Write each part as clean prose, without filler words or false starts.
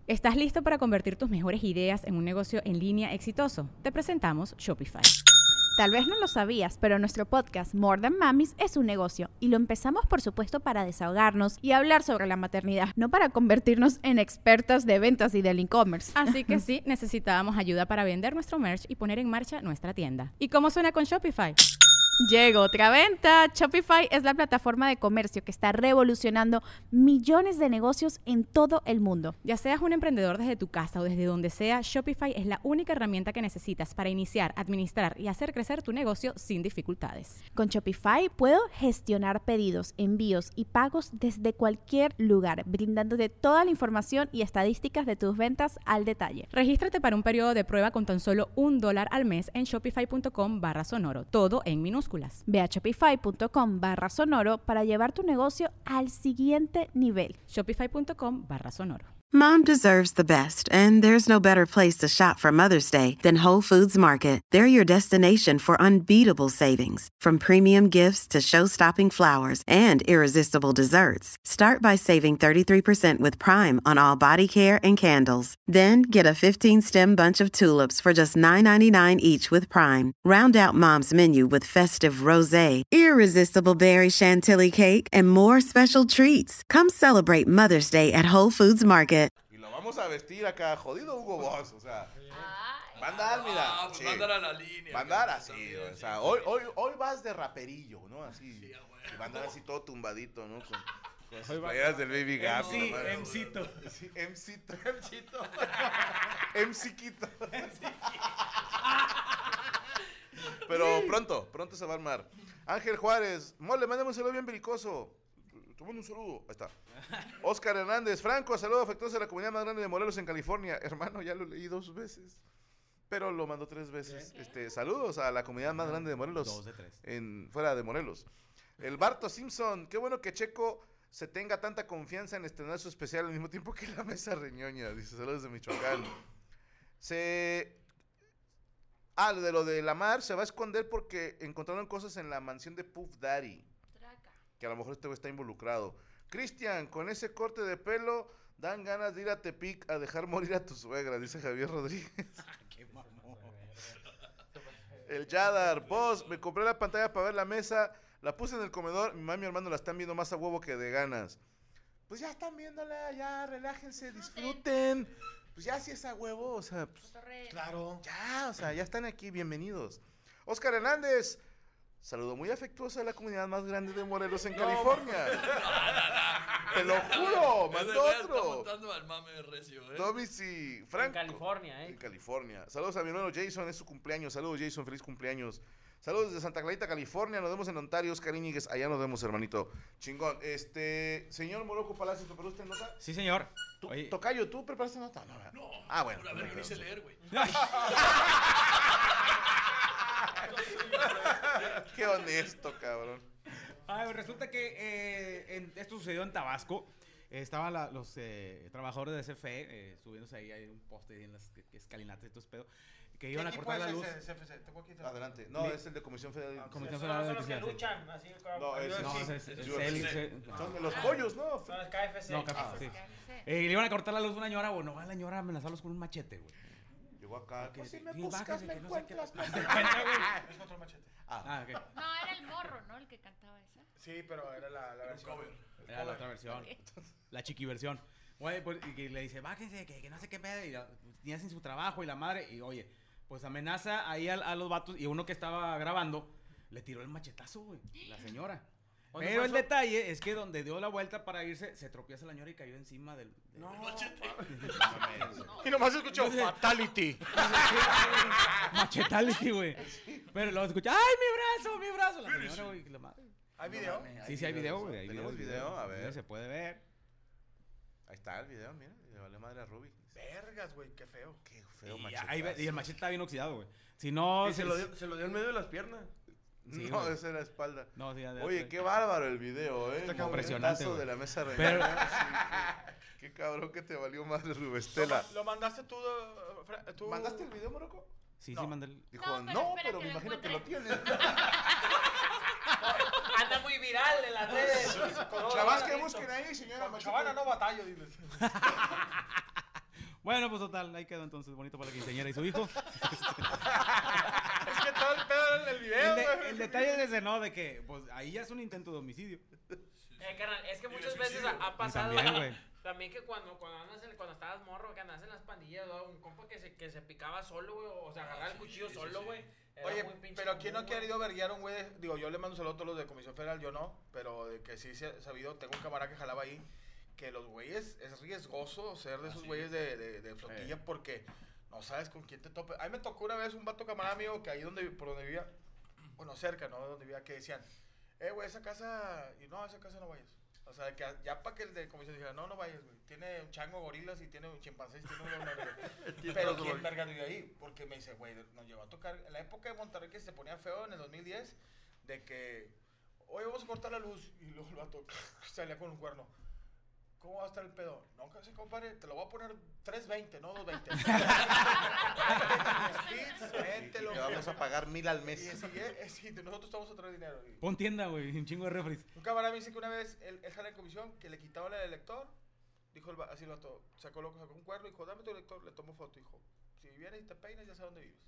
¿Estás listo para convertir tus mejores ideas en un negocio en línea exitoso? Te presentamos Shopify. Tal vez no lo sabías, pero nuestro podcast More Than Mamis es un negocio y lo empezamos por supuesto para desahogarnos y hablar sobre la maternidad, no para convertirnos en expertas de ventas y del e-commerce. Así que sí, necesitábamos ayuda para vender nuestro merch y poner en marcha nuestra tienda. ¿Y cómo suena con Shopify? Llegó otra venta. Shopify es la plataforma de comercio que está revolucionando millones de negocios en todo el mundo. Ya seas un emprendedor desde tu casa o desde donde sea, Shopify es la única herramienta que necesitas para iniciar, administrar y hacer crecer tu negocio sin dificultades. Con Shopify puedo gestionar pedidos, envíos y pagos desde cualquier lugar, brindándote toda la información y estadísticas de tus ventas al detalle. Regístrate para un periodo de prueba con tan solo $1 al mes en shopify.com/sonoro, todo en minúsculas. Ve a shopify.com/sonoro para llevar tu negocio al siguiente nivel. Shopify.com/sonoro. Mom deserves the best, and there's no better place to shop for Mother's Day than Whole Foods Market. They're your destination for unbeatable savings, from premium gifts to show-stopping flowers and irresistible desserts. Start by saving 33% with Prime on all body care and candles. Then get a 15-stem bunch of tulips for just $9.99 each with Prime. Round out Mom's menu with festive rosé, irresistible berry chantilly cake, and more special treats. Come celebrate Mother's Day at Whole Foods Market. Y lo vamos a vestir acá, jodido Hugo Boss, o sea. Va a andar, mira. Pues va a andar a la línea. Va a andar así, o sea, hoy vas de raperillo, ¿no? Así. Sí, y va a andar así todo tumbadito, ¿no? Con sus playeras del Baby Gap. MCito. Sí, MCito. MCito. Pero pronto se va a armar. Ángel Juárez, mole, mándame un saludo bien belicoso. Te mando un saludo. Ahí está. Oscar Hernández, Franco, saludo afectuoso a la comunidad más grande de Morelos en California. Hermano, ya lo leí 2 veces, pero lo mandó 3 veces. Saludos a la comunidad más grande de Morelos. 2 de 3. Fuera de Morelos. El Barto Simpson, qué bueno que Checo se tenga tanta confianza en estrenar su especial al mismo tiempo que la mesa reñoña. Dice, saludos de Michoacán. De lo de la mar, se va a esconder porque encontraron cosas en la mansión de Puff Daddy. Que a lo mejor este güey está involucrado. Cristian, con ese corte de pelo, dan ganas de ir a Tepic a dejar morir a tu suegra, dice Javier Rodríguez. Qué mamón. El Yadar, vos, me compré la pantalla para ver la mesa, la puse en el comedor, mi mamá y mi hermano la están viendo más a huevo que de ganas. Pues ya están viéndola, ya, relájense, disfruten. Pues ya si es a huevo, o sea, pues, Claro. ya, o sea, ya están aquí, bienvenidos. Oscar Hernández, saludo muy afectuoso a la comunidad más grande de Morelos en California. Te lo juro, mandó otro. Está montando al mame recio, Domici, Franco. En California, En California. Saludos a mi hermano Jason, es su cumpleaños. Saludos, Jason, feliz cumpleaños. Saludos desde Santa Clarita, California. Nos vemos en Ontario, Oscar Íñiguez. Allá nos vemos, hermanito. Chingón. Señor Morocco Palacio, ¿preparó usted nota? Sí, señor. Oye. Tocayo, ¿tú preparaste nota? No. Ah, bueno. A ver, que ni sé leer, güey. Qué honesto, cabrón. Resulta que esto sucedió en Tabasco. Estaban los trabajadores de CFE subiéndose ahí, hay un poste ahí en las escalinatas y todo ese pedo, que iban a cortar la luz. Adelante. No, es el de Comisión Federal. Comisión Son Federal de los que Electricidad. luchan, así No, es Son de los pollos, ¿no? Son los KFC. No, KFC, sí. Le iban a cortar la luz a una ñora, güey. No va a la ñora a amenazarlos con un machete, güey. Llegó acá. Que Pues si sí, me bájese, buscas, que me no sé encuentras. qué. Se encuentra, güey. Es otro machete. Ah, ok. No, era el morro, ¿no? El que cantaba esa. Sí, pero era la versión. Era la otra versión. La chiqui versión. Güey, pues, y le dice, bájense, que no sé qué pedo. Y hacen su trabajo y la madre. Y oye, pues amenaza ahí a los vatos. Y uno que estaba grabando le tiró el machetazo, güey. La señora. Pero el detalle es que donde dio la vuelta para irse, se tropieza la señora y cayó encima del machete. Y nomás escuchó Fatality. Machetality, güey. Pero luego escucha, ¡ay, mi brazo! La señora, güey, la madre. ¿Hay video? Sí, hay video, güey. Tenemos video, a ver. Se puede ver. Ahí está el video, mira. Le vale madre a Ruby. Vergas, güey, qué feo. Qué feo Y, machetazo. y el machete está bien oxidado, güey. Si no... Se lo dio en medio de las piernas. Sí, no, güey. esa era la espalda. No, sí, Oye, qué bárbaro el video, ¿eh? Está impresionante, güey. De la mesa Pero... Qué cabrón que te valió madre Rubestela. ¿Lo mandaste tú? ¿Mandaste el video, Morocco? Sí, No. sí, mandé el... Dijo, No, pero espera pero que me lo imagino que lo encuentre. tienes. Anda muy viral en las redes. Chavas que busquen ahí, señora. Con Chavana no batallo, diles. Bueno, pues total, ahí quedó entonces bonito para la quinceañera y su hijo. Es que todo el pedo del video, güey. El detalle es ese, ¿no? De que, pues, ahí ya es un intento de homicidio. Carnal, es que muchas veces ha pasado También, güey. también que cuando estabas morro, que andas en las pandillas, ¿no? Un compa que se picaba solo, güey, o sea, agarraba el cuchillo solo, güey. Era Oye, muy pinche pero ¿quién no ha común, güey. querido verguiar a un güey? Digo, yo le mando saludos a todos los de Comisión Federal, yo no, pero de que sí se ha sabido, tengo un camarada que jalaba ahí, que los güeyes, es riesgoso ser de esos güeyes de flotilla porque no sabes con quién te tope. A mí me tocó una vez un vato camarada mío que ahí por donde vivía, bueno, cerca, ¿no? Donde vivía, que decían, güey, esa casa, y no, a esa casa no vayas. O sea, que ya para que el de comisión dijera, no vayas, güey. Tiene un chango gorilas y tiene un chimpancé y tiene un... Pero ¿quién verga vive ahí? Porque me dice, güey, nos llevó a tocar... En la época de Monterrey que se ponía feo, en el 2010, de que, oye, vamos a cortar la luz. Y luego el vato salía con un cuerno. ¿Cómo va a estar el pedo? No, que se compadre, te lo voy a poner 320, no 220. Te vamos a pagar 1,000 al mes. Sí, nosotros estamos a traer dinero. Pon tienda, güey, un chingo de refris. Un camarada me dice que una vez él jala en comisión que le quitaba el lector. Dijo así el vato, sacó un cuerno y dijo, dame tu lector, le tomo foto. Dijo, si vienes y te peinas, ya sé dónde vives.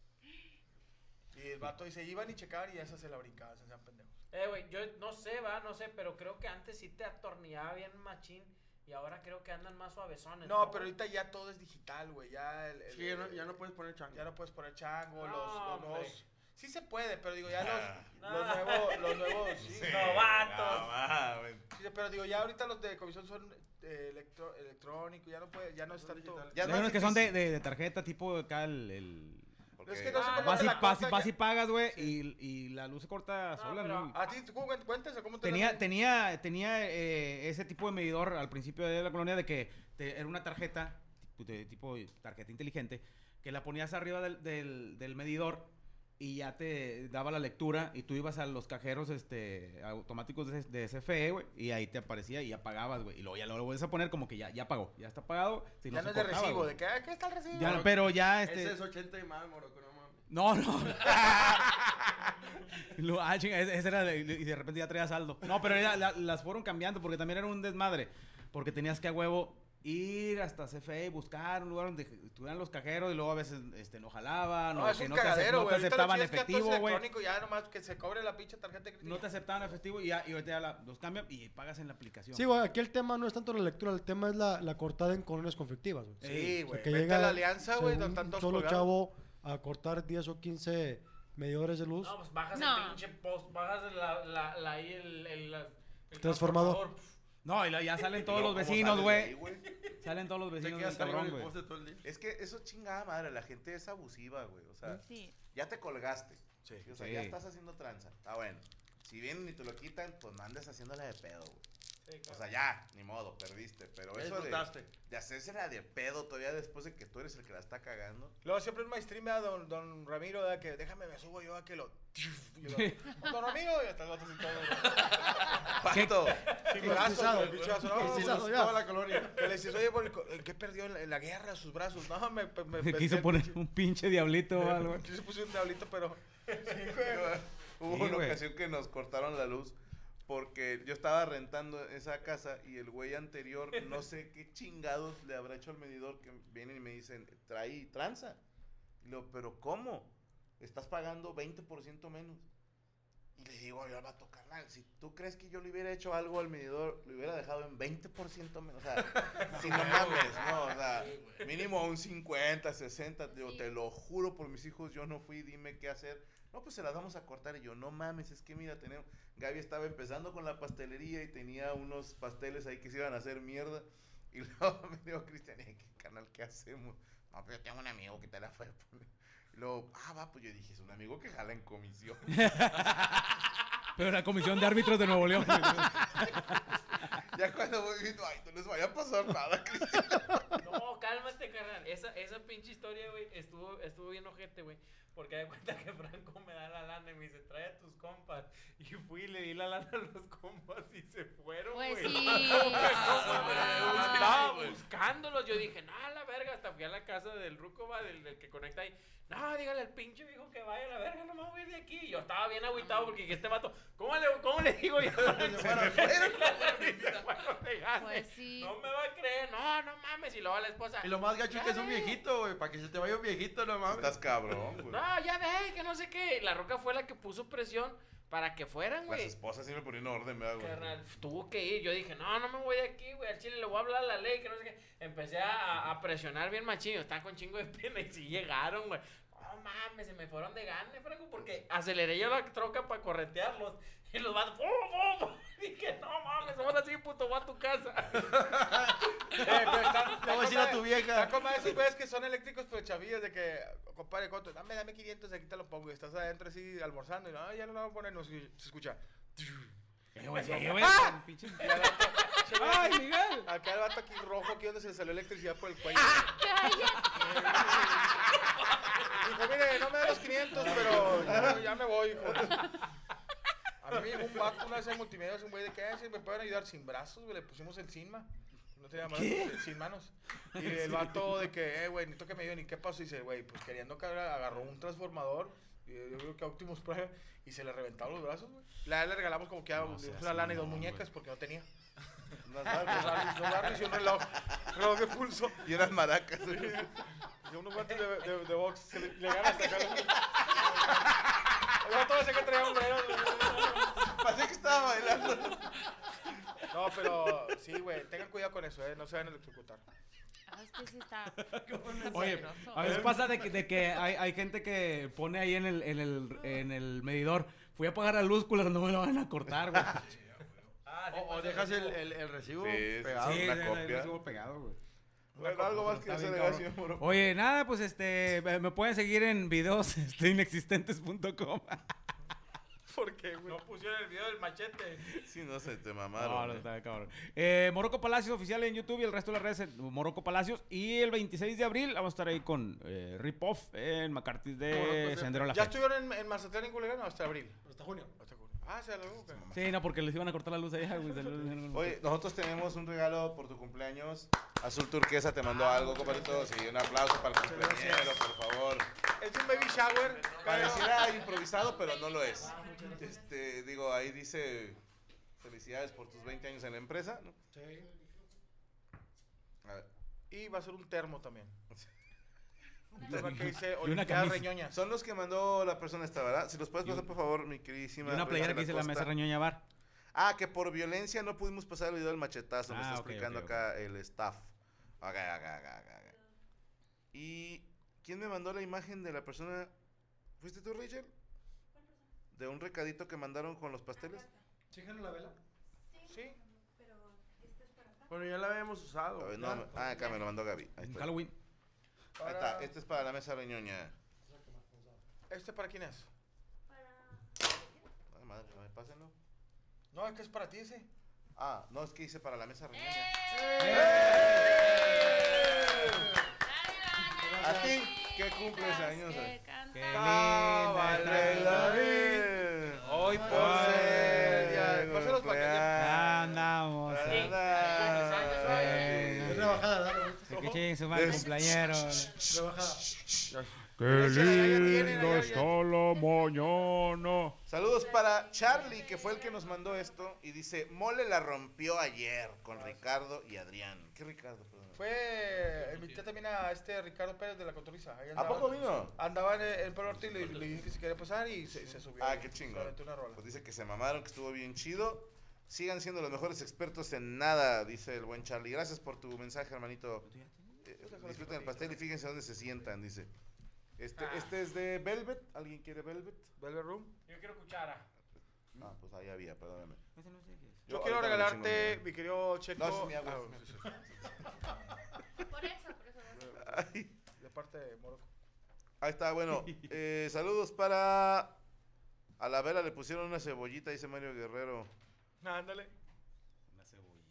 Y el vato dice, iban y checaban y esa se la brincaba, se hacían pendejos. Güey, yo no sé, pero creo que antes sí te atornillaba bien machín y ahora creo que andan más suavesones. No, pero ahorita ya todo es digital, güey. Sí, ya no puedes poner chango. Ya no puedes poner chango, No, los nuevos. Sí se puede, pero digo, ya No. los nuevos, sí. Novatos. Sí, pero digo, ya ahorita los de comisión son electrónicos, ya no es tanto. Ya Hay no es unos que son difícil. de tarjeta, tipo acá el... Es que no sé cómo Vas te y, la corta vas y ya. pagas, güey, y la luz se corta sola, pero- ¿no? ¿A ti cómo cuentas o cómo te Tenía ese tipo de medidor al principio de la colonia de que era una tarjeta, tipo tarjeta inteligente, que la ponías arriba del medidor y ya te daba la lectura y tú ibas a los cajeros automáticos de CFE, güey, y ahí te aparecía y ya pagabas, güey. Y luego ya lo vuelves a poner como que ya pagó, ya está pagado. Si Ya se no es de cortaba, recibo, güey. de que, ¿qué está el recibo? Ya, pero ya Ese es 80 y más, moroco, no mames. No. Chinga, ese era y de repente ya traía saldo. No, pero las fueron cambiando porque también era un desmadre. Porque tenías que a huevo ir hasta CFE y buscar un lugar donde estuvieran los cajeros y luego a veces no jalaban No, o es que un no te cagadero, güey. aceptaban efectivo, güey. Ya nomás que se cobre la pinche tarjeta de crédito. No te aceptaban efectivo y ahorita ya los cambian y pagas en la aplicación. Sí, güey, aquí el tema no es tanto la lectura, el tema es la cortada en colonias conflictivas, güey. Sí, O güey. sea, que Vete llega a la alianza, güey, según donde están un todos solo colgados. chavo a cortar 10 o 15 medidores de luz. No, pues bajas No. el pinche post, bajas ahí el Transformador. No, y ya salen todos los ¿Cómo vecinos, sales de ahí, güey. Salen todos los Te vecinos quedas del ahí con cabrón, el güey. poste todo el día. Es que eso chingada madre, la gente es abusiva, güey. O sea, Sí. ya te colgaste. Sí. O sea, Sí. ya estás haciendo tranza. Ah, bueno. Si vienen y te lo quitan, pues no andes haciéndola de pedo, güey. Sí, claro. O sea, ya, ni modo, perdiste. Pero Ya eso disfrutaste. de hacérsela de pedo todavía después de que tú eres el que la está cagando. Luego siempre un maestrín me da don Ramiro, ¿verdad? Que déjame, me subo yo a que lo... Y yo, don Ramiro, y hasta el otro sin todo. ¿Cuánto? Sin brazos, güey, pinche brazo, no, Estilizado pues, ya. Toda la colonia. que le dices, oye, ¿en qué perdió en la guerra sus brazos? No, me Quiso poner un pinche diablito o algo. Yo se puse un diablito, pero... Hubo Sí, una güey. ocasión que nos cortaron la luz porque yo estaba rentando esa casa y el güey anterior, no sé qué chingados le habrá hecho al medidor, que vienen y me dicen, trae tranza. Y le digo, ¿pero cómo? Estás pagando 20% menos. Y le digo yo al vato, carnal, si tú crees que yo le hubiera hecho algo al medidor, lo hubiera dejado en 20% menos. O sea, si no mames, no, o sea, mínimo un 50, 60. Digo, Sí. te lo juro por mis hijos, yo no fui, dime qué hacer. No, pues se las vamos a cortar. Y yo, no mames, es que mira, Gaby estaba empezando con la pastelería y tenía unos pasteles ahí que se iban a hacer mierda. Y luego me dijo Cristian, ¿qué canal, qué hacemos? No, pues yo tengo un amigo que te la fue a poner. Y luego, va, pues yo dije, es un amigo que jala en comisión. Pero la comisión de árbitros de Nuevo León. Ya cuando voy viendo, ay, no les vaya a pasar nada, Cristian. No, cálmate, carnal. Esa pinche historia, güey, estuvo bien ojete, güey. Porque de cuenta que Franco me da la lana y me dice, trae a tus compas. Y fui y le di la lana a los compas y se fueron, Pues güey. sí. Andaba buscándolos. Yo dije, no, la verga. Hasta fui a la casa del ruco, va, del que conecta ahí. No, dígale al pinche viejo que vaya a la verga, no me voy a ir de aquí. Y yo estaba bien agüitado porque dije, este vato, ¿cómo le digo yo? Se me fueron de gane. Pues sí. No me va a creer, no mames. Y luego a la esposa. Y lo más gacho es que es un viejito, güey. Para que se te vaya un viejito, no mames. Estás cabrón, güey. No, ya ve, que no sé qué. La Roca fue la que puso presión para que fueran, Las güey. esposas siempre poniendo orden, ¿verdad, güey? Carnal, tuvo que ir. Yo dije, no me voy de aquí, güey. Al chile le voy a hablar a la ley, que no sé qué. Empecé a presionar bien machín. Estaba con chingo de pena y sí llegaron, güey. No mames, se me fueron de gane, Franco, porque aceleré yo la troca para corretearlos. Y los vatos, ¡pum! Dije, no mames, somos así, puto, voy a tu casa. Le voy a decir a tu vieja. Está como esos güeyes que son eléctricos, pero chavillas, de que, compadre, ¿cuánto? Dame 500, aquí te lo pongo. Y estás adentro así almorzando y no, ya no lo voy a poner, no se escucha. Güey, pinche. Y al vato, ¡Ay, Miguel! acá el vato aquí rojo, aquí donde se le salió electricidad por el cuello. Dijo, mire, no me da los 500, pero ya me voy, hijo. A mí me llegó un vato una vez en multimedia, un güey de que si me pueden ayudar sin brazos, güey, le pusimos el Sinma. No tenía manos, sin manos. Y el vato de que, güey, necesito que me ayuden. ¿Y qué pasó? Y dice, güey, pues queriendo que agarró un transformador. Y yo creo que Optimus Prime. Y se le reventaron los brazos, güey. Le regalamos como que una lana y dos muñecas porque no tenía. Dos Barbies y un reloj de pulso. Y unas maracas. Y unos guantes de box. Le ganan hasta acá. El vato ese que traía un reloj. Pasé que estaba bailando. No, pero sí, güey, tengan cuidado con eso, no se van a electrocutar. Es que sí está. Oye, a veces pasa de que hay gente que pone ahí en el medidor, fui a apagar la luz, culo, no me lo van a cortar, güey. O dejas el recibo Sí, pegado. Sí, una el copia. recibo pegado, güey. Bueno, algo más que Está hacer, bien, gracias, cabrón. moro. Oye, nada, pues me pueden seguir en videos inexistentes.com. ¿Por qué, güey? No pusieron el video del machete. Sí, no sé, te No, mamaron. no está cabrón. Morocco Palacios oficial en YouTube y el resto de las redes en Morocco Palacios. Y el 26 de abril vamos a estar ahí con Rip Off en McCarthy de Sendero a la ¿Ya Fe. estuvieron en Mazatlán y Culiacán o hasta abril? Hasta junio. Hasta junio. Ah, se lo okay. Sí, no, porque les iban a cortar la luz allá, güey. Oye, nosotros tenemos un regalo por tu cumpleaños. Azul Turquesa te mandó algo, compadrito. Sí, un aplauso para el cumpleañero, por favor. Es un baby shower. Pareciera improvisado, pero no lo es. Digo, ahí dice felicidades por tus 20 años en la empresa, ¿no? Sí. A ver. Y va a ser un termo también. Un termo que dice Y una Olimpiada camisa. Reñoña. Son los que mandó la persona esta, ¿verdad? Si los puedes pasar, por favor, mi queridísima. Y una playera Brenda que dice de la Costa. mesa Reñoña Bar. Ah, que por violencia no pudimos pasar el video del machetazo. Me Ah, está ok, explicando ok, acá el staff. Ok. ¿Y quién me mandó la imagen de la persona? ¿Fuiste tú, Rachel? De un recadito que mandaron con los pasteles. ¿Chíjale la vela? Sí. Bueno, ya la habíamos usado. A ver, no, acá me lo mandó Gaby. Ahí En está. Halloween. Ahí está. Este es para la mesa reñoña. ¿Este para quién es? Ay, madre, pásenlo. No, es que es para ti ese. Ah, no, es que hice para la mesa reñoña. ¿A ti qué cumples años? Qué vale la vida. Hoy por ser. Ya, pásalos para acá. Ya andamos. Es rebajada, dale. Que chinguen su madre cumpleañero. Rebajada. Qué lindo está la mañana. Saludos para Charlie, que fue el que nos mandó esto. Y dice, Mole la rompió ayer con Ricardo y Adrián. ¿Qué Ricardo? Perdón. Invité también a Ricardo Pérez de la Cotorriza. Ahí ¿A andaba. poco vino? Andaba en Palo Norte y le dije que si quería pasar y se subió. Ah, qué chingón. Se aventó una rola. Pues dice que se mamaron, que estuvo bien chido. Sigan siendo los mejores expertos en nada, dice el buen Charlie. Gracias por tu mensaje, hermanito. Disfruten el pastel y fíjense dónde se sientan, dice. Este es de Velvet. ¿Alguien quiere Velvet? Velvet Room. Yo quiero cuchara. Ah, pues ahí había, perdóname. Yo quiero ahorita lo regalarte, chingo, mi querido Checo. No, es mi agua. Por eso. Ay, De parte de Morocco. ahí está, bueno. Saludos para... A la vela le pusieron una cebollita, dice Mario Guerrero. Ándale. Una cebollita.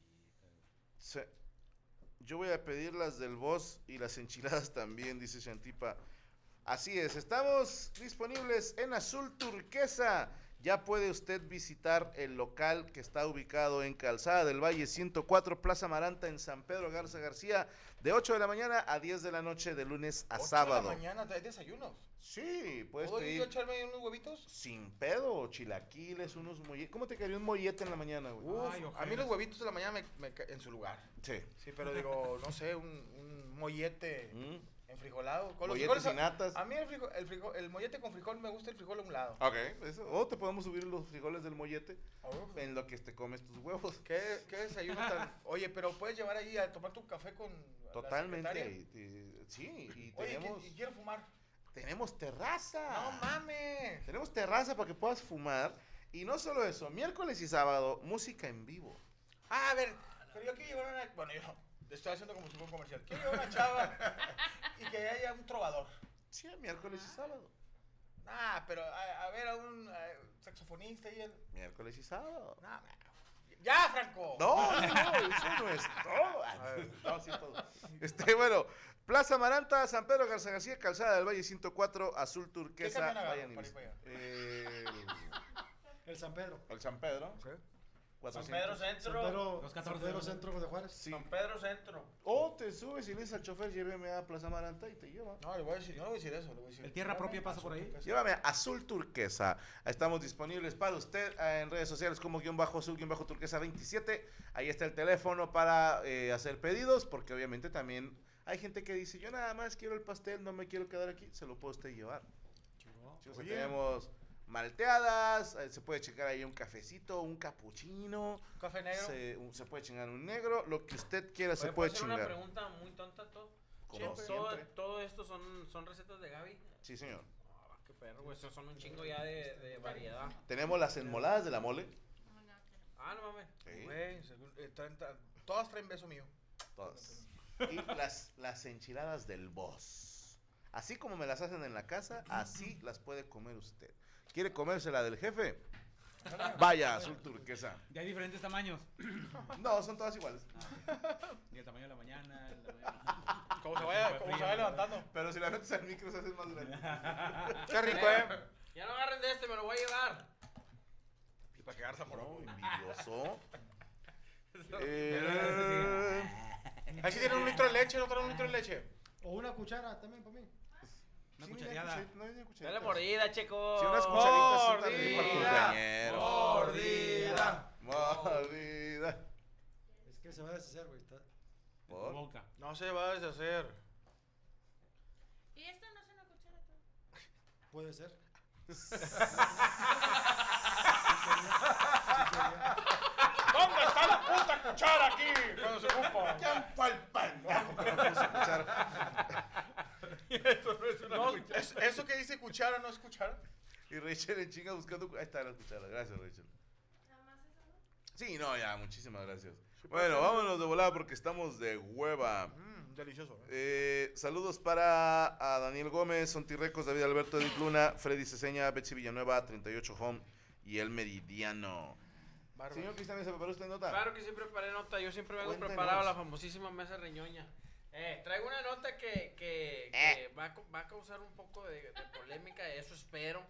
Yo voy a pedir las del boss y las enchiladas también, dice Shantipa. Así es, estamos disponibles en Azul Turquesa. Ya puede usted visitar el local que está ubicado en Calzada del Valle 104, Plaza Amaranta, en San Pedro Garza García, de 8 de la mañana a 10 de la noche, de lunes a sábado. 8 de la mañana, ¿hay desayunos? Sí, puedes ¿Puedo ir pedir a echarme unos huevitos? sin pedo, chilaquiles, unos molletes. ¿Cómo te quedaría un mollete en la mañana, güey? Uf, Ay, a mí los huevitos de la mañana en su lugar. Sí. Sí, pero digo, no sé, un mollete enfrijolado. Con los Mollete frijoles, sin natas. A mí el mollete con frijol me gusta el frijol a un lado. Ok, eso. O te podemos subir los frijoles del mollete Uf. en lo que te comes tus huevos. ¿Qué desayuno tan...? Oye, pero puedes llevar ahí a tomar tu café con la Totalmente. secretaria? Sí, y Oye, tenemos, y quiero fumar. tenemos terraza. ¡No mames! Tenemos terraza para que puedas fumar. Y no solo eso, miércoles y sábado, música en vivo. Ah, a ver, pero yo quiero llevar una... Bueno, yo estoy haciendo como si fuera un comercial. Quiero llevar una chava y que haya un trovador. Sí, miércoles y sábado. Ah, pero a ver, a un saxofonista y el... Miércoles y sábado. ¡Ya, Franco! No, eso no es todo. No, sí, todo. Bueno, Plaza Amaranta, San Pedro Garza García, Calzada del Valle 104, azul turquesa. ¿Qué camión agarro Vayan y para ir para visiten. El San Pedro. El San Pedro. Sí. San 400. Pedro San Centro. Pedro, Los San 14 Pedro de- Centro de Juárez. Sí. San Pedro Centro. O te subes y le dices al chofer, lléveme a Plaza Amaranta y te lleva. No, le voy a decir, yo no le voy a decir eso. Le voy a decir, ¿El tierra propia llévame pasa a por ahí? Turquesa. Llévame a Azul Turquesa. Estamos disponibles para usted en redes sociales como _azul_turquesa 27. Ahí está el teléfono para hacer pedidos, porque obviamente también hay gente que dice, yo nada más quiero el pastel, no me quiero quedar aquí. Se lo puede usted llevar. Sí, o sea, Oye. tenemos malteadas, se puede checar ahí un cafecito, un capuchino, ¿Un café negro? se puede chingar un negro, lo que usted quiera se Oye, puede ¿puedo hacer una chingar. pregunta muy tonta todo? Como Todo, siempre. todo esto son recetas de Gaby. Sí, señor. Ah, qué perro, güey. Estos son un chingo ya de variedad. Tenemos las enmoladas de la mole. Ah, no mames. Sí, Güey, todas traen beso mío. todas. Y las enchiladas del boss. Así como me las hacen en la casa, así las puede comer usted. ¿Quiere comérsela del jefe? Vaya, Azul Turquesa. Ya hay diferentes tamaños. No, son todas iguales. Y el tamaño de la mañana, el tamaño... Como se vaya levantando. Pero si la metes al micro se hace más grande. Qué rico, Ya no agarren de este, me lo voy a llevar. Y para quedarse No, por envidioso. Ahí sí tienen un litro de leche, no traen un litro de leche. O una cuchara también para mí. Una Sí, cuchareada. no hay ni cucharita. Dale mordida, checo. Sí, unas cucharitas son también para el cumpleañero. Mordida. Mordida. Es que se va a deshacer, güey. En tu ¿Por? boca. No se va a deshacer. ¿Y esto no es una cuchara todo? Puede ser. ¿Dónde está la puta cuchara aquí? Cuando se ocupa. ¡Ya pa'l pan! No, porque no puse cuchara. Eso no es una No, cuchara. eso que dice cuchara no es cuchara. Y Rachel en chinga buscando. Ahí está la cuchara. Gracias, Rachel. ¿Nada más eso, no? Sí, no, ya, muchísimas gracias. Bueno, vámonos de volada porque estamos de hueva. Delicioso. Saludos para a Daniel Gómez, Sontirrecos, David Alberto, Edith Luna, Freddy Ceseña, Betsy Villanueva, 38 Home y El Meridiano. Bárbaro. Señor Cristian, ¿se preparó usted nota? Claro que sí preparé nota. Yo siempre vengo Cuéntenos. preparado a la famosísima mesa reñoña. Traigo una nota que va a causar un poco de polémica. Eso espero.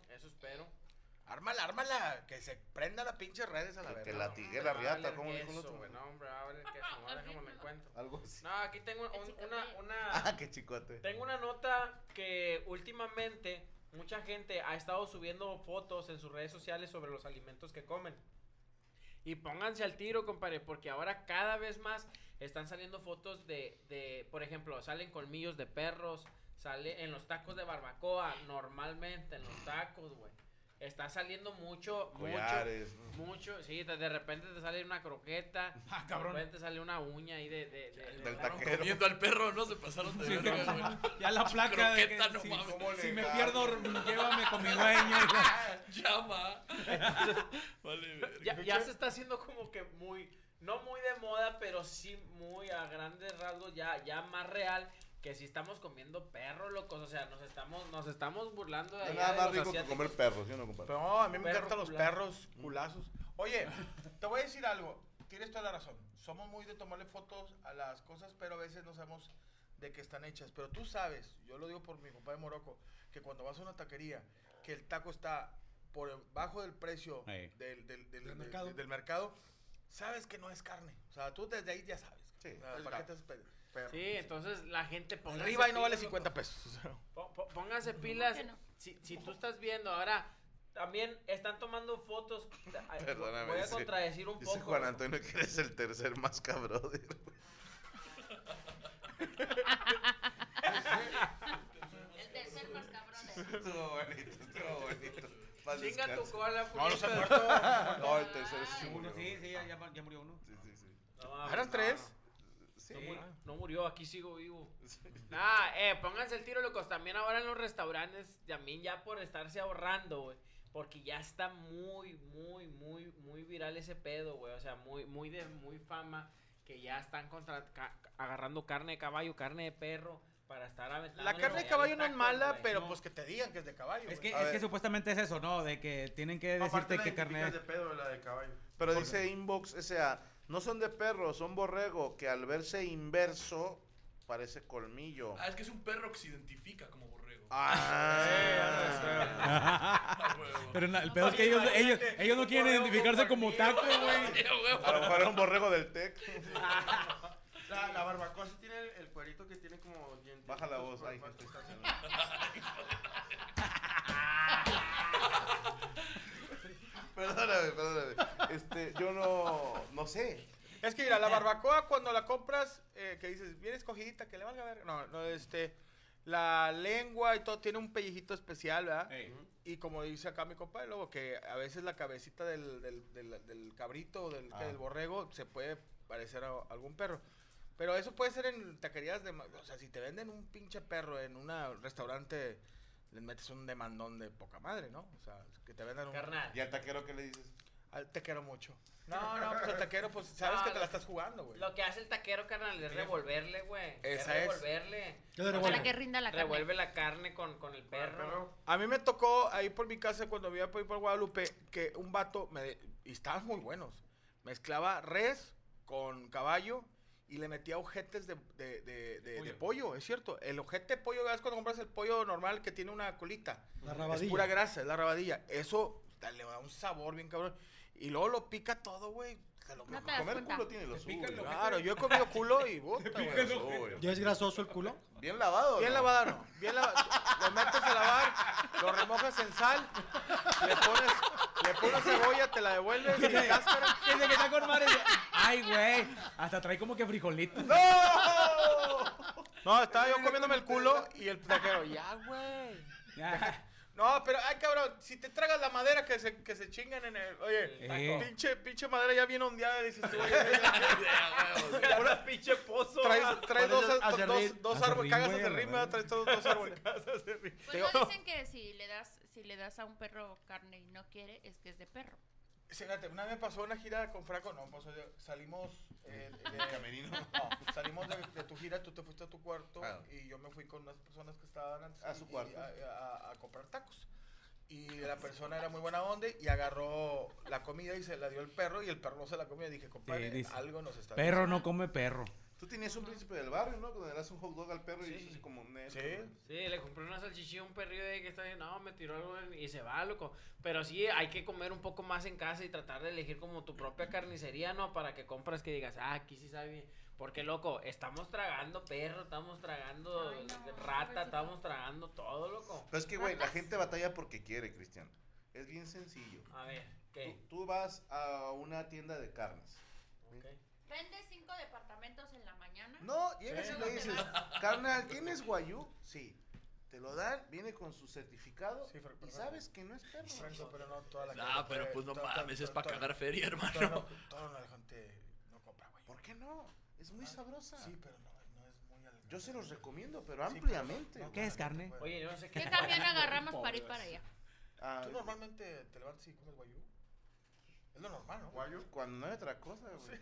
Ármala, que se prenda la pinche redes a la Que verga. latigue la riata, ¿cómo dijo el otro? Bueno, hombre, va a valer queso. No, déjame me encuentro. Algo así. No, aquí tengo Ah, qué chicote. Tengo una nota que últimamente mucha gente ha estado subiendo fotos en sus redes sociales sobre los alimentos que comen. Y pónganse al tiro, compadre, porque ahora cada vez más están saliendo fotos de por ejemplo, salen colmillos de perros, sale en los tacos de barbacoa, normalmente en los tacos, güey. Está saliendo mucho, Collares, mucho, sí, de repente te sale una croqueta, Ah, cabrón. de repente sale una uña ahí de Del taquero. Comiendo al perro, no se pasaron de verga, güey. Ya la placa de que Croqueta, no si, mames. ¿Cómo si le me jalo? pierdo, llévame con mi dueño. Llama. Vale, verga. Ya se está haciendo como que no muy de moda, pero sí muy a grandes rasgos, ya más real, que si estamos comiendo perros, locos, o sea, nos estamos burlando de No hay allá nada de más los rico que asiáticos. comer perros, ¿sí o no, compadre? Pero no, a mí me Perro encantan los culazo. perros culazos. Oye, te voy a decir algo. Tienes toda la razón. Somos muy de tomarle fotos a las cosas, pero a veces no sabemos de qué están hechas. Pero tú sabes, yo lo digo por mi papá de Morocco, que cuando vas a una taquería, que el taco está por debajo del precio Ey. del mercado, sabes que no es carne. O sea, tú desde ahí ya sabes. Sí, O sea, es ¿para qué gato. te perro? Sí, entonces la gente póngase Arriba y no vale pilas, 50 loco. pesos. Pónganse pilas. que no? Si tú estás viendo ahora, también están tomando fotos. Perdóname, Voy a dice- contradecir un Dice poco. Juan Antonio que eres el tercer más cabrón. El tercer más cabrón. Estuvo bonito. Paz Chinga tu descanse. cola, No, no se ha puñetas. muerto. No, el tercero sí Uno, murió. sí, ya murió uno. Sí, sí, sí. No, ¿Eran no, 3? Sí. No murió, aquí sigo vivo. Pónganse el tiro, locos. También ahora en los restaurantes, también ya por estarse ahorrando, güey. Porque ya está muy viral ese pedo, güey. O sea, muy fama. Que ya están agarrando carne de caballo, carne de perro. Para estar aventando. La carne de caballo no es mala, pero pues que te digan que es de caballo. Es güey. que, A es ver. que supuestamente es eso, ¿no? De que tienen que Aparte decirte la qué carne identificas es. de pedo la de caballo. Pero dice Inbox S.A. No son de perro, son borrego, que al verse inverso parece colmillo. Ah, es que es un perro que se identifica como borrego. Pero el pedo es que ellos no quieren identificarse como taco, güey. A lo mejor era un borrego del TEC. La barbacoa sí tiene el cuerito que tiene como dientitos. Baja la voz, para- ay, para- gente. Perdóname. Yo no sé. Es que mira, la barbacoa cuando la compras, que dices, bien escogidita, que le valga ver. No, la lengua y todo tiene un pellejito especial, ¿verdad? Ey. Y como dice acá mi compa, luego que a veces la cabecita del cabrito o del borrego se puede parecer a algún perro. Pero eso puede ser en taquerías o sea, si te venden un pinche perro en un restaurante, les metes un demandón de poca madre, ¿no? O sea, que te vendan un... Carnal. ¿Y al taquero qué le dices? Te quiero mucho. No, pues el taquero, pues sabes No, que te la estás jugando, güey. Lo que hace el taquero, carnal, es revolverle, güey. Esa es. Revolverle. ¿Qué le Para revuelve? que rinda la carne. Revuelve la carne con el perro. A mí me tocó ahí por mi casa cuando vivía por Guadalupe que un vato, y estaban muy buenos, mezclaba res con caballo y le metía ojetes de pollo, es cierto. El ojete de pollo, ¿ves cuando compras el pollo normal que tiene una colita? La Es rabadilla. pura grasa, es la rabadilla. Eso le da un sabor bien cabrón. Y luego lo pica todo, güey. Se lo No te come. das Comer cuenta. culo tiene lo suyo. Claro, yo he comido culo y puta, güey. Suyo. ¿Ya es grasoso el culo? Bien lavado. Bien ¿no? lavado, no. Bien lavado. Lo metes a lavar, lo remojas en sal, le pones cebolla, te la devuelves sin cáscara. Dice que está con madre. Ay, güey. Hasta trae como que frijolitos. No, estaba yo comiéndome el culo y el taquero, ya, güey. Ya. No, pero, ay, cabrón, si te tragas la madera que se chingan en el... Oye, pinche madera ya bien ondeada, dices tú, oye, Una pinche pozo. traes dos Acerrín, árboles, cagas güey, de a la rima, verga. traes dos árboles. Pues Digo, no dicen que si le das a un perro carne y no quiere, es que es de perro. Fíjate, una vez me pasó una gira con Franco, no, pues salimos camerino. No, salimos de tu gira, tú te fuiste a tu cuarto Claro. y yo me fui con unas personas que estaban antes A su cuarto. a comprar tacos. Y la persona era muy buena onda y agarró la comida y se la dio el perro y el perro no se la comió. Y dije, compadre, Sí, dice, algo nos está Perro diciendo. no come perro. Tú tenías un príncipe del barrio, ¿no? Cuando le das un hot dog al perro y dices como un neto. Sí. Sí, le compré una salchichilla a un perrillo de que está diciendo, no, me tiró algo y se va, loco. Pero sí, hay que comer un poco más en casa y tratar de elegir como tu propia carnicería, ¿no? Para que compras que digas, aquí sí sabe bien. Porque, loco, estamos tragando perro, estamos tragando Ay, no, rata, pobrecito. estamos tragando todo, loco. Pero es que, güey, la gente batalla porque quiere, Cristian. Es bien sencillo. A ver, ¿qué? Tú vas a una tienda de carnes. Ok. Vende 5 departamentos en la mañana. No, llegas y le dices, carnal, ¿tienes guayú? Sí. Te lo dan, viene con su certificado Sí, y sabes que no es perro. Franco, pero no toda la Ah, pero pues no mames, es para cagar feria, hermano. Toda la gente no compra, güey. ¿Por qué no? Es muy sabrosa. Sí, pero no es muy al... Yo se los recomiendo, pero Sí, ampliamente. pero no, ¿Qué es carne? puede. Oye, yo no sé qué. ¿Qué camión agarramos para ir para allá? Ah, ¿Tú normalmente te levantas y comes guayú? Es lo normal, ¿no? guayú, cuando no hay otra cosa, güey.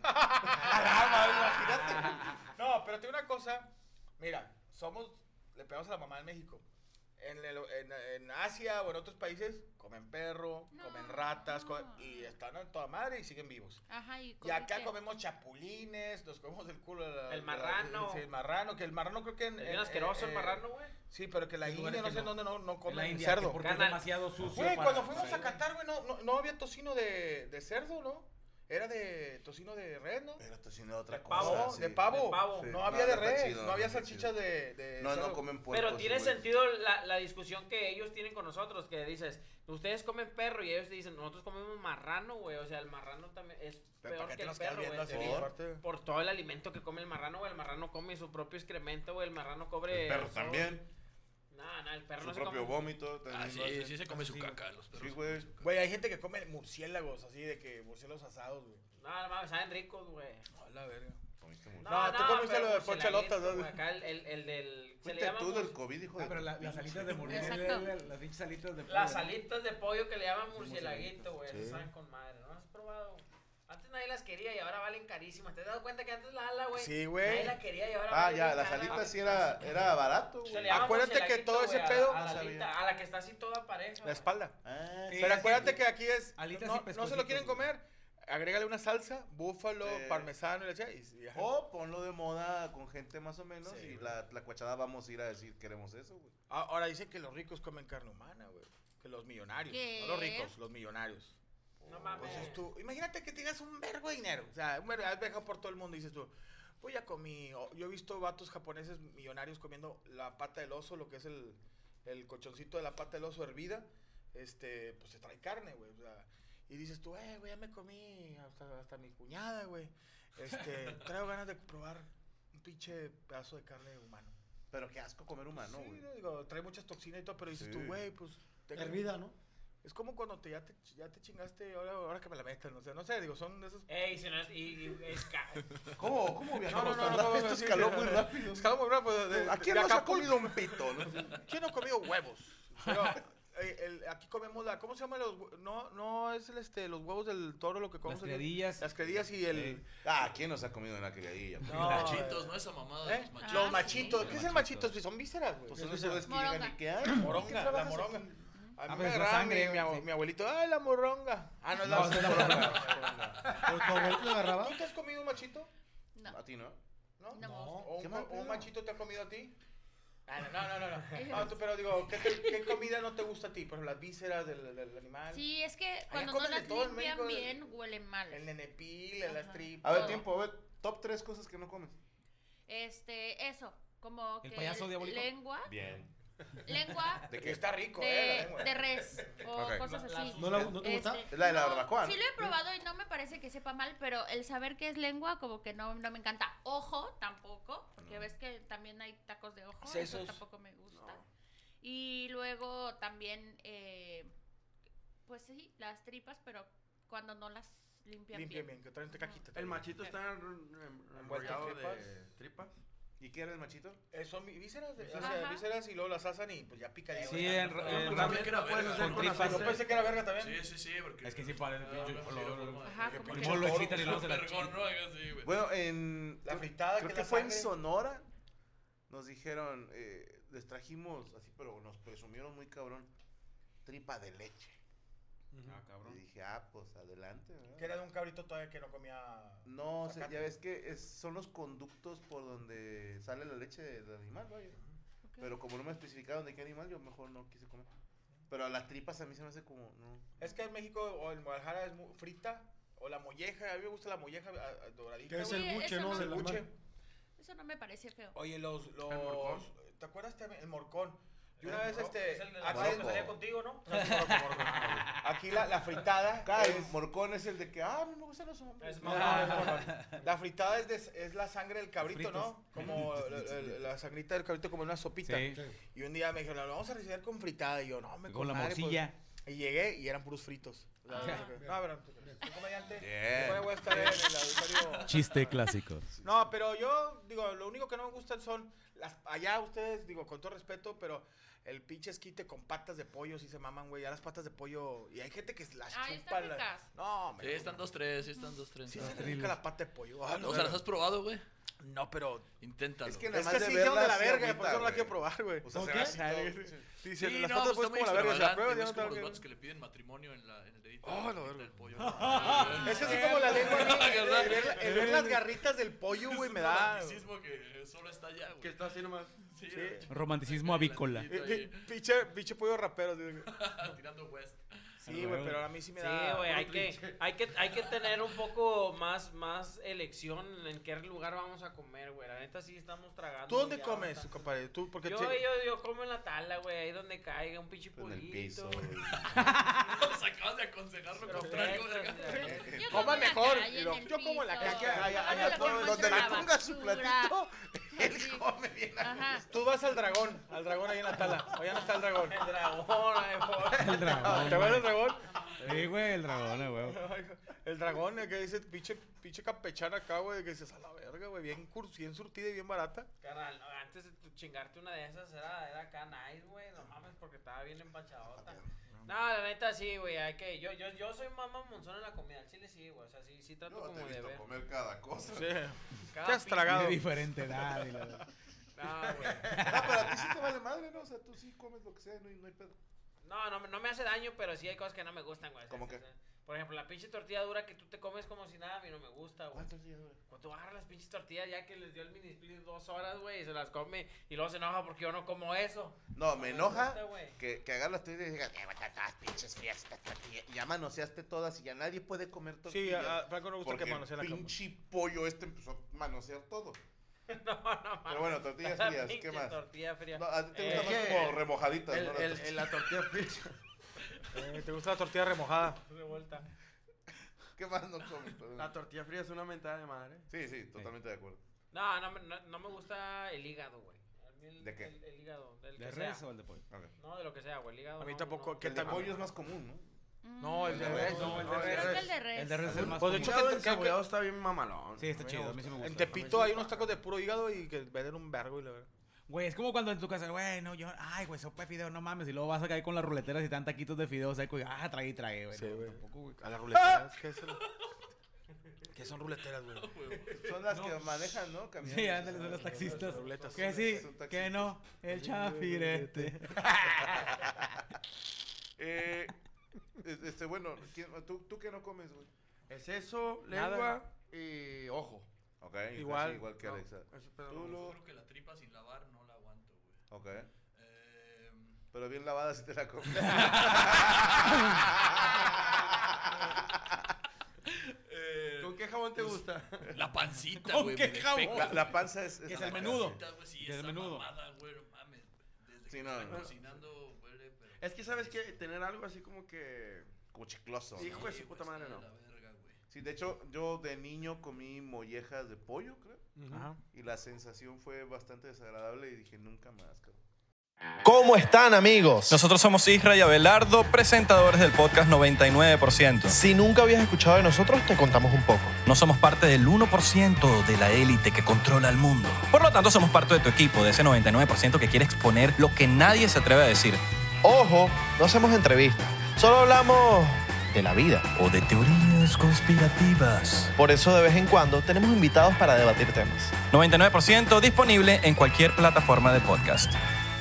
No, pero te digo una cosa. Mira, le pegamos a la mamá en México. en Asia o en otros países comen perro, comen ratas, y están en toda madre y siguen vivos. Ajá, y acá comemos chapulines, nos comemos el culo. El marrano. Sí, el marrano, que el marrano creo que Es bien asqueroso el marrano, güey. Sí, pero que la India, no sé en dónde no comen India, cerdo. porque es demasiado sucio. Güey, cuando fuimos a Qatar, güey, no había tocino de cerdo, ¿no? Era de tocino de res, ¿no? Era tocino de otra pavo, cosa. sí. de pavo. Sí. No había de está res, chido, no había está salchichas chido. de No, cerdo. no comen puercos. Pero tiene güey. sentido la discusión que ellos tienen con nosotros, que dices, ustedes comen perro y ellos te dicen, nosotros comemos marrano, güey. O sea, el marrano también es Pero peor ¿para qué que el nos quedas perro, viendo güey. así, aparte? Por todo el alimento que come el marrano, güey. El marrano come su propio excremento, güey. El marrano cobre... El perro también. No, el perro Su no se propio come. vómito. también lo hace. Sí se come su caca, los perros. Sí, güey. Güey, hay gente que come murciélagos, así de que murciélagos asados, güey. No, mames, saben ricos, güey. A la verga. Comiste mucho. No, tú comiste pero lo de pochalotas, murcielaguito, ¿no? güey. Acá el del... Se le Fuiste llama tú del COVID, hijo de... Pero las alitas de morir, Exacto. las pinches alitas de pollo. Las alitas de pollo que le llaman murcielaguito, güey. Sí. Esas saben con madre. ¿No has probado? Antes nadie las quería y ahora valen carísimas. ¿Te has dado cuenta que antes la ala, güey? Sí, güey. Nadie la quería y ahora Ah, vale ya, bien las cara, alitas güey. sí era barato, Se güey. le llama Acuérdate que murcielaguito, todo ese güey, pedo- a No la sabía. alita, a la que está así toda pareja. La güey. espalda. Ah, Sí, Pero sí, acuérdate sí. que aquí es... Alitas y no se lo pescuecitos, quieren güey. comer. Agrégale una salsa, búfalo, Sí. parmesano y la chaya. Y ajá. O ponlo de moda con gente más o menos Sí, y güey. la cuachada vamos a ir a decir queremos eso, güey. Ahora dicen que los ricos comen carne humana, güey. Que los millonarios. ¿Qué? No los ricos, los millonarios. No mames. Pues dices tú, imagínate que tengas un vergo de dinero. O sea, has viajado por todo el mundo y dices tú, pues ya comí. Yo he visto vatos japoneses millonarios comiendo la pata del oso, lo que es el colchoncito de la pata del oso hervida. Pues se trae carne, güey. O sea, y dices tú, güey, ya me comí hasta mi cuñada, güey. Traigo ganas de probar un pinche pedazo de carne humano. Pero qué asco comer humano, Sí, güey. no, digo, trae muchas toxinas y todo, pero dices Sí. tú, güey, pues... Hervida, ¿no? Es como cuando ya te chingaste, ahora que me la metan, no sé, digo, son de esos... Ey, si no es... Y es ¿Cómo viajamos No, tan no, rápido? no, Esto sí, escaló sí, muy sí. rápido. Escaló muy rápido. ¿A quién de no se ha Acapulco. comido un pito? ¿no? ¿Quién no ha comido huevos? Pero aquí comemos ¿cómo se llama los no es los huevos del toro lo que comemos? Las criadillas. Las criadillas y el... ¿Quién nos ha comido una criadilla? No, Machitos, ¿no? Esa mamada de los machitos. Los machitos. sí. ¿Qué es el machitos? Pues son vísceras, güey. Pues son esos que llegan Moronga. y ¿qué hay? Moronga, la moronga. A mí me pues la agarraba sangre, mi abuelito, ¡ay, la moronga! Ah, no, es No, es la moronga. ¿Pero tu abuelito le agarraba? ¿Tú te has comido un machito? No. A ti, ¿no? ¿No? No. ¿O Qué un, mal o un pedo. machito te ha comido a ti? No, pero digo, ¿qué comida no te gusta a ti? Por ejemplo, las vísceras del animal. Sí, es que Allá cuando no comen de las todo en limpian México, bien, huelen mal. El nenepil, las Ajá. tripas. A ver, Todo. tiempo, a ver, top 3 cosas que no comes. Eso, como ¿El que payaso diabólico? lengua, Bien. lengua ¿De Que qué? está rico, la lengua. de res o Ok. cosas así. ¿No te gusta? Es la de la barbacoa, ¿no? Sí lo he probado y no me parece que sepa mal, pero el saber que es lengua como que no me encanta. Ojo tampoco, porque ves que también hay tacos de ojo, eso Sesos. tampoco me gusta. Y luego también, pues sí, las tripas, pero cuando no las limpian Limpia bien. bien, que traen caquita. El machito está enrollado en tripas. de tripas. ¿Y qué era el machito? Son vísceras, Ajá. vísceras y luego las asan y pues ya picadito. Sí, También que era verga. con tripas. Yo pensé que era verga también. Sí, porque... Es que sí parece pinche olor. Ajá, como que Como lo excitan y luego se la Vergón, ¿no? Así, güey. Bueno, en... La fritada, creo que que la fue en sangre. Sonora. Nos dijeron, les trajimos, así, pero nos presumieron muy cabrón, tripa de leche. Ah, cabrón. Y dije, pues adelante, ¿verdad? Que era de un cabrito todavía que no comía... No, zacate. ya ves que son los conductos por donde sale la leche del animal, vaya. Ok. Pero como no me especificaron de qué animal, yo mejor no quise comer. Pero a las tripas a mí se me hace como, no. Es que en México o en Guadalajara es muy frita, o la molleja, a mí me gusta la molleja doradita. Que es güey. el buche, eso ¿no? no- Del buche. animal. Eso no me parece feo. Oye, morcón. ¿te acuerdas también? El morcón. Yo una vez, Es el de la aquí, madre que salía contigo, ¿no? aquí la fritada Acá el es... morcón es el de que, me gusta los hombres. Es No, la fritada es la sangre del cabrito, ¿no? Como la sangrita del cabrito como en una sopita. Sí. Y un día me dijeron, lo vamos a recibir con fritada. Y yo, no, Con la madre, pues". morcilla. Y llegué y eran puros fritos. No, pero soy comediante. Bien. Después voy a estar en el auditorio. Chiste clásico. No, pero yo digo, lo único que no me gustan son allá ustedes, digo, con todo respeto, pero el pinche esquite con patas de pollo sí se maman, güey. Ya las patas de pollo. Y hay gente que las chupa. están ricas. No, hombre. Sí, están 2-3, sí están 2-3. Sí se rica la pata de pollo. Ah, O sea, ¿las has probado, güey? No, pero... Inténtalo. Es que Es nada más que de sí, verla son de la sí verga, agüita, por eso no la güey. quiero probar, güey. O sea, ¿Ok? se ve así todo. Sí, Sí, las no, patas de pues pollo está es muy como la verga. Si la extravagante, pruebas, ya es no te como va a los quedar. vatos que le piden matrimonio en el dedito. Oh, la del verga. pollo. Es así como la lengua, el ver las garritas del pollo, güey, Es me un da... romanticismo que solo está allá, güey. Que está así nomás. Sí, Sí. de hecho. Romanticismo avícola. Pinche pollo rapero. Sí, Tirando West. Sí, güey, pero a mí sí me Sí, da... güey, hay que tener un poco más elección en qué lugar vamos a comer, güey. La neta sí estamos tragando. ¿Tú dónde ya comes, bastante. compadre? ¿Tú? Porque Yo como en la tala, güey, ahí donde caiga un pinche En el piso. pollito. güey. Nos acabas de aconsejar lo contrario, verga. Yo Coma como en la mejor. calle, Y lo- en el yo como en la piso. calle, allá Todo lo que todo, más Donde la le ponga su basura. platito, él Así. come bien. Ajá. Tú vas al dragón ahí en la tala. Allá no está el dragón. El dragón, ay, por- El dragón. ¿Te ves el dragón? Sí, güey, el dragón, güey. El dragón, el que dice pinche campechana acá, güey, que dices a la verga, güey, bien surtida y bien barata. Carnal, no, antes de chingarte una de esas era acá nice, güey. No mames, porque estaba bien empachadota. No, la neta sí, güey. Yo soy más mamonzón en la comida. Al chile sí, güey. O sea, sí trato Yo te como he de visto ver. comer cada cosa. Sí. Cada Te has pinche- tragado. De diferente edad. Y la... No, güey. Ah, pero a ti sí te vale madre, ¿no? O sea, tú sí comes lo que sea, no hay pedo. No me hace daño, pero sí hay cosas que no me gustan, güey. ¿Cómo O sea, qué? por ejemplo, la pinche tortilla dura que tú te comes como si nada, a mí no me gusta, güey. ¿Cuántos días, güey? Cuando tú agarras las pinches tortillas ya que les dio el mini split 2 horas, güey, y se las come y luego se enoja porque yo no como eso. No, me enoja gusta, güey. que agarras las tortillas y digas, todas pinches frías estas tortillas. Y ya manoseaste todas y ya nadie puede comer Sí, tortillas. a Franco no gusta porque que manoseen la el cama. pinche pollo empezó a manosear todo. No, Pero bueno, tortillas La frías, ¿qué pinche más? tortilla fría. No, a ti te gusta Es más que como remojaditas, ¿no? Las tortillas. La tortilla fría. ¿Te gusta la tortilla remojada? Revuelta. ¿Qué más no comes? Perdón. La tortilla fría es una mentada de madre. Sí, totalmente de acuerdo. No me gusta el hígado, güey. A mí ¿De qué? El hígado, del ¿De que res sea. o el de pollo? Ok. No, de lo que sea, güey. El hígado. A mí no, tampoco. no. ¿Qué El de tal? pollo es más común, ¿no? No, el de res. No, el de Creo res. que el de res. El de res es el más Pues de común. hecho, Chavo que- encebollado está bien mamalón. Sí, está chido, a mí sí me gusta. En Tepito hay unos tacos de puro hígado y que venden un vergo y la verdad. Güey, es como cuando en tu casa, güey, no, ay, güey, sopa de fideo, no mames. Y luego vas a caer con las ruleteras y te dan taquitos de fideo seco y, trague, güey. Sí, No, güey. tampoco, güey. A las ruleteras, ¿qué es eso? ¿Qué son ruleteras, güey? Son las que manejan, ¿no? Camiones. Sí, ándale, son los taxistas. ruletas. Que sí, Son taxistas. que no, el chafirete. Bueno, ¿tú qué no comes, güey? Es eso, Nada. lengua y ojo. Ok, Igual. casi igual que No, Alexa. ese pedo Tú no. lo... Yo creo que la tripa sin lavar no la aguanto, güey. Ok. Pero bien lavada si te la comes. ¿Con qué jabón te gusta? La pancita, ¿Con güey. qué me jabón? defeca. La panza es... Que es la el menudo. Pancita, güey, sí, Que es el esa menudo. mamada, güey, no mames. Desde Sí, que no, estoy no. cocinando, huele, pero... Es que sabes que tener algo así como que. Como chicloso, ¿no? Hijo de su puta madre, está no. de la verga, güey. Sí, de hecho, yo de niño comí mollejas de pollo, creo. Ajá. Y la sensación fue bastante desagradable y dije, nunca más, cabrón. ¿Cómo están, amigos? Nosotros somos Isra y Abelardo, presentadores del podcast 99%. Si nunca habías escuchado de nosotros, te contamos un poco. No somos parte del 1% de la élite que controla el mundo. Por lo tanto, somos parte de tu equipo, de ese 99% que quiere exponer lo que nadie se atreve a decir. Ojo, no hacemos entrevistas. Solo hablamos de la vida. O de teorías conspirativas. Por eso, de vez en cuando, tenemos invitados para debatir temas. 99% disponible en cualquier plataforma de podcast.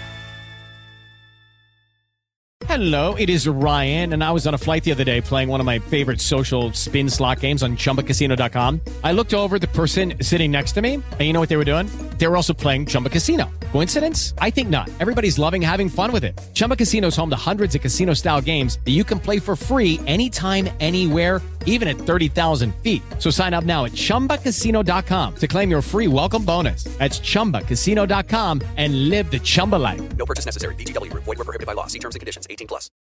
Hello, it is Ryan, and I was on a flight the other day playing one of my favorite social spin slot games on ChumbaCasino.com. I looked over at the person sitting next to me, and you know what they were doing? They were also playing Chumba Casino. Coincidence? I think not. Everybody's loving having fun with it. Chumba Casino is home to hundreds of casino-style games that you can play for free anytime, anywhere, even at 30,000 feet. So sign up now at ChumbaCasino.com to claim your free welcome bonus. That's ChumbaCasino.com and live the Chumba life. No purchase necessary. VGW. Void where prohibited by law. See terms and conditions. 18+.